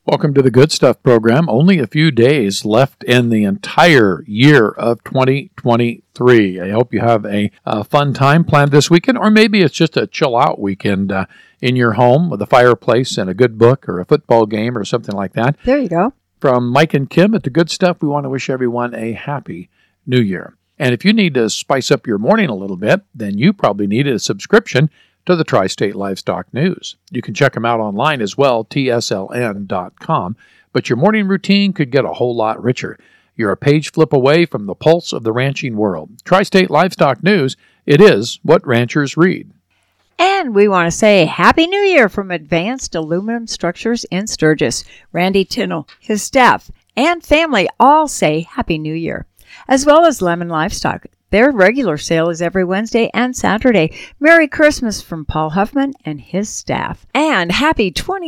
Welcome to the Good Stuff program. Only a few days left in the entire year of 2023. I hope you have a fun time planned this weekend, or maybe it's just a chill out weekend in your home with a fireplace and a good book or a football game or something like that. There you go. From Mike and Kim at the Good Stuff, we want to wish everyone a happy new year. And if you need to spice up your morning a little bit, then you probably need a subscription to the Tri-State Livestock News. You can check them out online as well, tsln.com. But your morning routine could get a whole lot richer. You're a page flip away from the pulse of the ranching world. Tri-State Livestock News, it is what ranchers read. And we want to say Happy New Year from Advanced Aluminum Structures in Sturgis. Randy Tinnell, his staff, and family all say Happy New Year, as well as Lemon Livestock. Their regular sale is every Wednesday and Saturday. Merry Christmas from Paul Huffman and his staff. And happy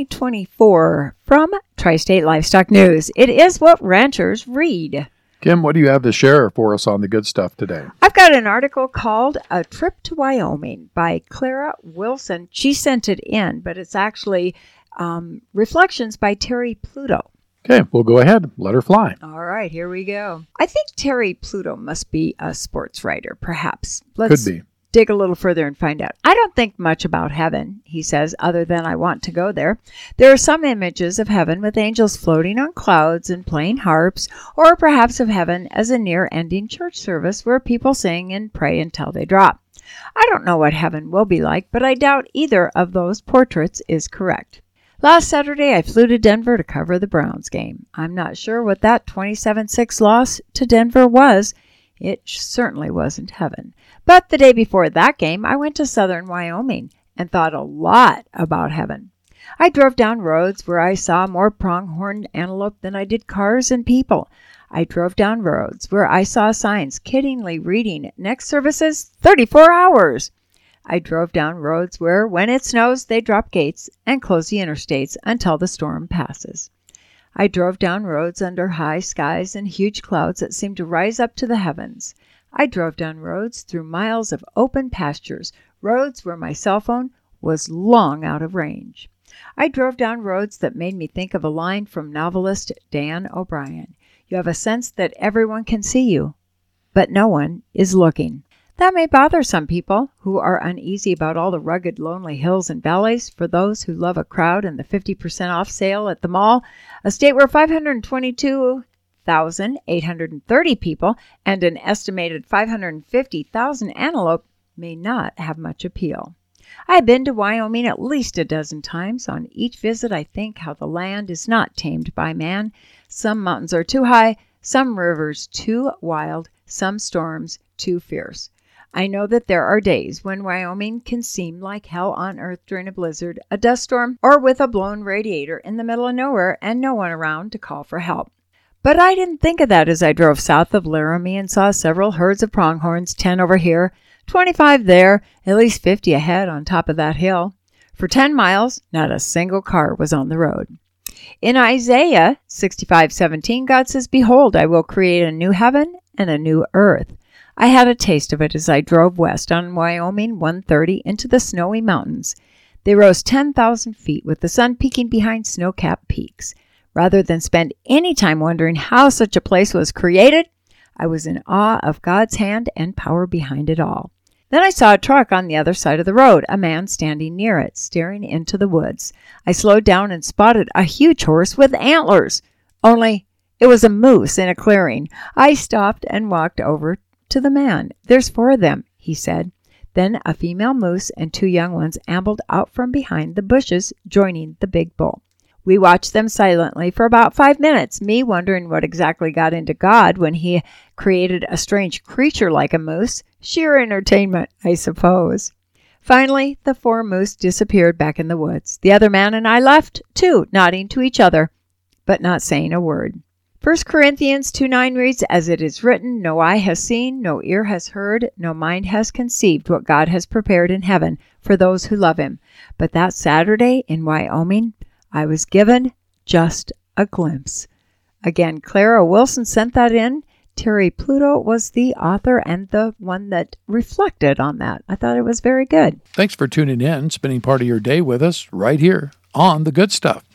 2024 from Tri-State Livestock News. It is what ranchers read. Kim, what do you have to share for us on the Good Stuff today? I've got an article called A Trip to Wyoming by Clara Wilson. She sent it in, but it's actually reflections by Terry Pluto. Okay, we'll go ahead. Let her fly. All right, here we go. I think Terry Pluto must be a sports writer, perhaps. Let's Could be. dig a little further and find out. I don't think much about heaven, he says, other than I want to go there. There are some images of heaven with angels floating on clouds and playing harps, or perhaps of heaven as a near-ending church service where people sing and pray until they drop. I don't know what heaven will be like, but I doubt either of those portraits is correct. Last Saturday, I flew to Denver to cover the Browns game. I'm not sure what that 27-6 loss to Denver was. It certainly wasn't heaven. But the day before that game, I went to southern Wyoming and thought a lot about heaven. I drove down roads where I saw more pronghorn antelope than I did cars and people. I drove down roads where I saw signs kiddingly reading next services 34 hours. I drove down roads where, when it snows, they drop gates and close the interstates until the storm passes. I drove down roads under high skies and huge clouds that seemed to rise up to the heavens. I drove down roads through miles of open pastures, roads where my cell phone was long out of range. I drove down roads that made me think of a line from novelist Dan O'Brien. You have a sense that everyone can see you, but no one is looking. That may bother some people who are uneasy about all the rugged, lonely hills and valleys. For those who love a crowd and the 50% off sale at the mall, a state where 522,830 people and an estimated 550,000 antelope may not have much appeal. I've been to Wyoming at least a dozen times. On each visit, I think how the land is not tamed by man. Some mountains are too high, some rivers too wild, some storms too fierce. I know that there are days when Wyoming can seem like hell on earth during a blizzard, a dust storm, or with a blown radiator in the middle of nowhere and no one around to call for help. But I didn't think of that as I drove south of Laramie and saw several herds of pronghorns, 10 over here, 25 there, at least 50 ahead on top of that hill. For 10 miles, not a single car was on the road. In Isaiah 65:17, God says, "Behold, I will create a new heaven and a new earth." I had a taste of it as I drove west on Wyoming 130 into the snowy mountains. They rose 10,000 feet with the sun peeking behind snow-capped peaks. Rather than spend any time wondering how such a place was created, I was in awe of God's hand and power behind it all. Then I saw a truck on the other side of the road, a man standing near it, staring into the woods. I slowed down and spotted a huge horse with antlers. Only it was a moose in a clearing. I stopped and walked over to the man. "There's 4 of them," he said. Then a female moose and 2 young ones ambled out from behind the bushes, joining the big bull. We watched them silently for about 5 minutes, me wondering what exactly got into God when he created a strange creature like a moose. Sheer entertainment, I suppose. Finally, the 4 moose disappeared back in the woods. The other man and I left, too, nodding to each other, but not saying a word. 1 Corinthians 2:9 reads, "As it is written, no eye has seen, no ear has heard, no mind has conceived what God has prepared in heaven for those who love him." But that Saturday in Wyoming, I was given just a glimpse. Again, Clara Wilson sent that in. Terry Pluto was the author and the one that reflected on that. I thought it was very good. Thanks for tuning in, spending part of your day with us right here on The Good Stuff.